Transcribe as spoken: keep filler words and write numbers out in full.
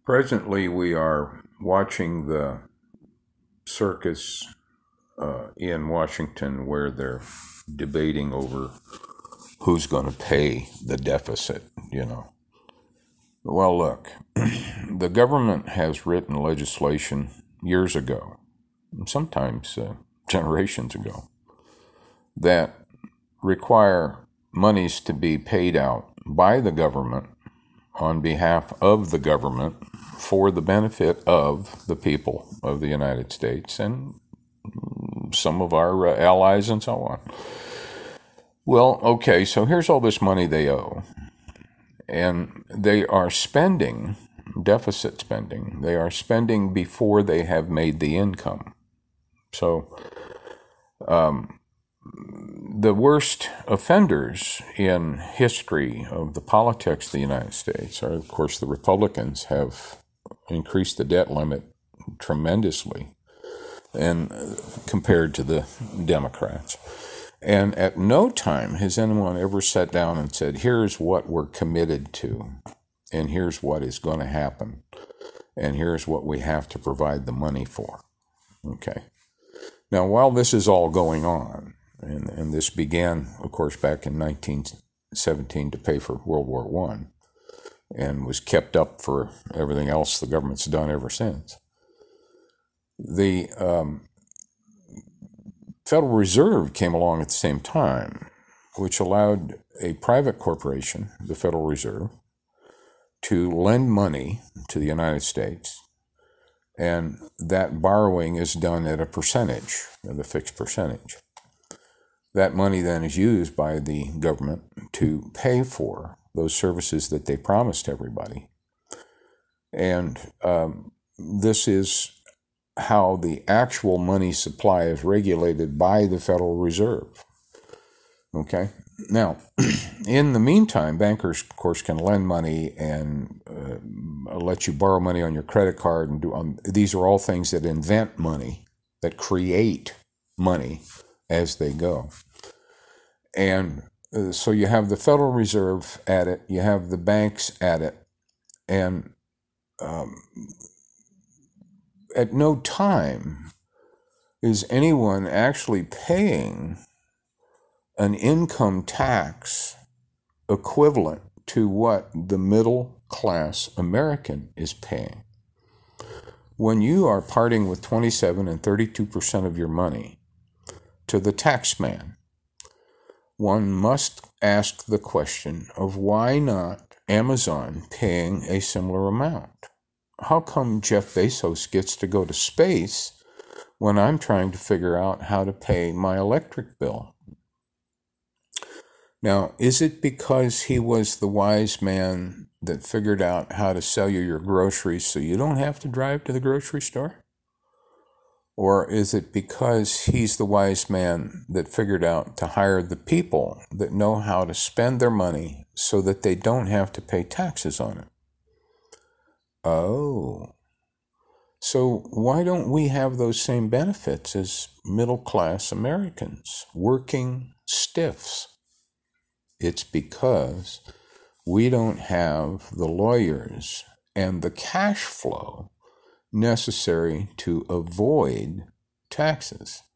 Presently, we are watching the circus uh, in Washington where they're debating over who's going to pay the deficit, you know. Well, look, the government has written legislation years ago, sometimes uh, generations ago, that require monies to be paid out by the government on behalf of the government for the benefit of the people of the United States and some of our uh, allies and so on. Well, okay, so here's all this money they owe. And they are spending, deficit spending, they are spending before they have made the income. So um, the worst offenders in history of the politics of the United States are, of course, the Republicans have increased the debt limit tremendously and uh, compared to the Democrats. And at no time has anyone ever sat down and said, here's what we're committed to, and here's what is going to happen, and here's what we have to provide the money for. Okay. Now, while this is all going on, and, and this began, of course, back in nineteen seventeen to pay for World War One, and was kept up for everything else the government's done ever since, the um, Federal Reserve came along at the same time, which allowed a private corporation, the Federal Reserve, to lend money to the United States, and that borrowing is done at a percentage, at a fixed percentage. That money then is used by the government to pay for those services that they promised everybody. And um, this is how the actual money supply is regulated by the Federal Reserve. Okay? Now, in the meantime, bankers, of course, can lend money and uh, let you borrow money on your credit card. And do um, these are all things that invent money, that create money as they go. And uh, so you have the Federal Reserve at it, you have the banks at it, and um, at no time is anyone actually paying an income tax equivalent to what the middle class American is paying. When you are parting with twenty-seven and thirty-two percent of your money to the tax man, one must ask the question of why not Amazon paying a similar amount? How come Jeff Bezos gets to go to space when I'm trying to figure out how to pay my electric bill? Now, is it because he was the wise man that figured out how to sell you your groceries so you don't have to drive to the grocery store? Or is it because he's the wise man that figured out to hire the people that know how to spend their money so that they don't have to pay taxes on it? Oh. So why don't we have those same benefits as middle-class Americans, working stiffs? It's because we don't have the lawyers and the cash flow necessary to avoid taxes.